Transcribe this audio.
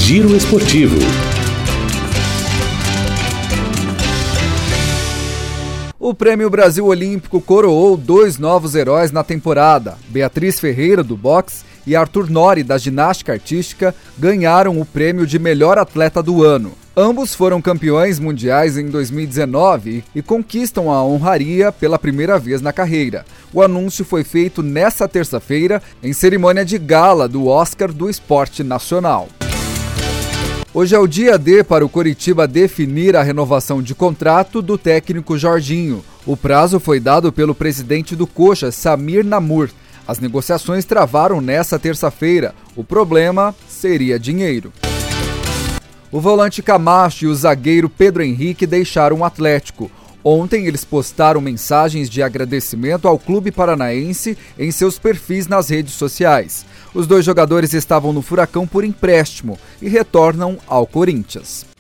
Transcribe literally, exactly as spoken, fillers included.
Giro Esportivo. O Prêmio Brasil Olímpico coroou dois novos heróis na temporada. Beatriz Ferreira, do boxe, e Arthur Nori, da ginástica artística, ganharam o prêmio de melhor atleta do ano. Ambos foram campeões mundiais em dois mil e dezenove e conquistam a honraria pela primeira vez na carreira. O anúncio foi feito nesta terça-feira em cerimônia de gala do Oscar do Esporte Nacional. Hoje é o dia D para o Coritiba definir a renovação de contrato do técnico Jorginho. O prazo foi dado pelo presidente do Coxa, Samir Namur. As negociações travaram nesta terça-feira. O problema seria dinheiro. O volante Camacho e o zagueiro Pedro Henrique deixaram o Atlético. Ontem eles postaram mensagens de agradecimento ao clube paranaense em seus perfis nas redes sociais. Os dois jogadores estavam no Furacão por empréstimo e retornam ao Corinthians.